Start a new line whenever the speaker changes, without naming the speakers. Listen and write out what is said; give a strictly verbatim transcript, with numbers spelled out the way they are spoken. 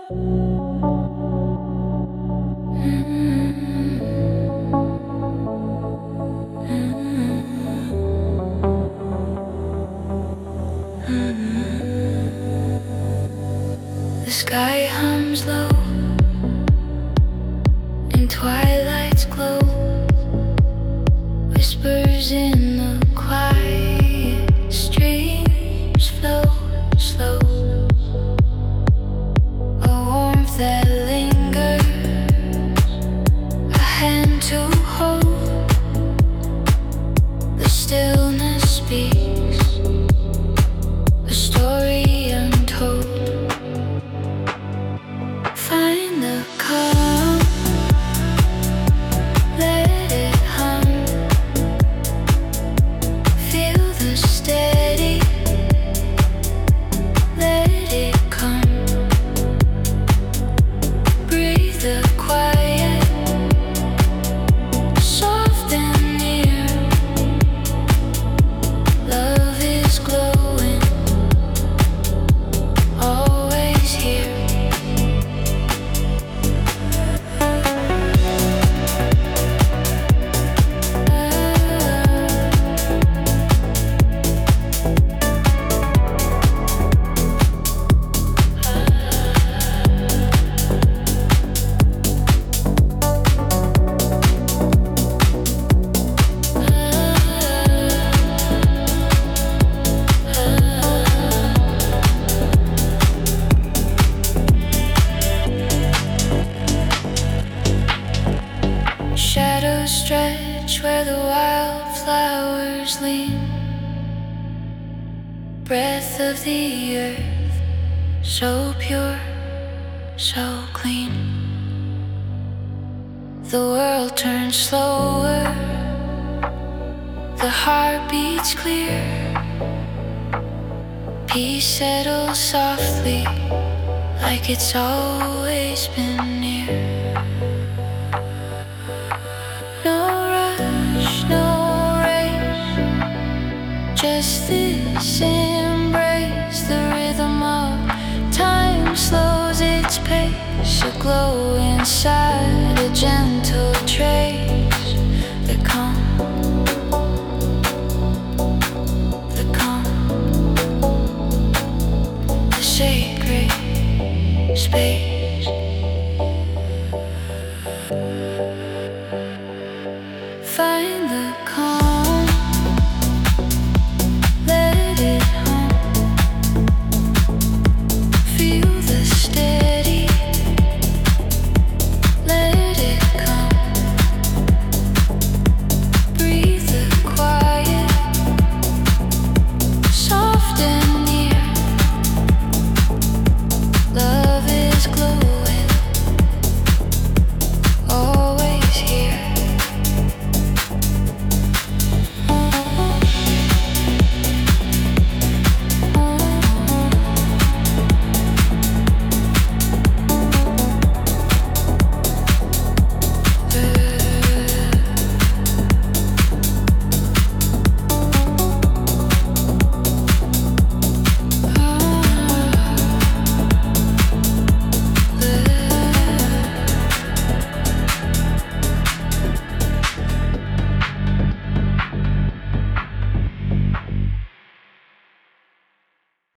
The sky hums low and twilight's glow, whispers in the quiet, streams flow slow, a warmth that lingers, a hand to hold, the stillness speaks a story untold. Find the calm, let it hum, feel the steady, let it come, breathe the quiet, soft and near, love is glowing, always here. Shadows stretch where the wildflowers lean, breath of the earth, so pure, so clean. The world turns slower, the heart beats clear, peace settles softly, like it's always been near. No rush, no race, just this embrace. The rhythm of time slows its pace, a glow inside, a gentle trace. The calm, the calm, the sacred space.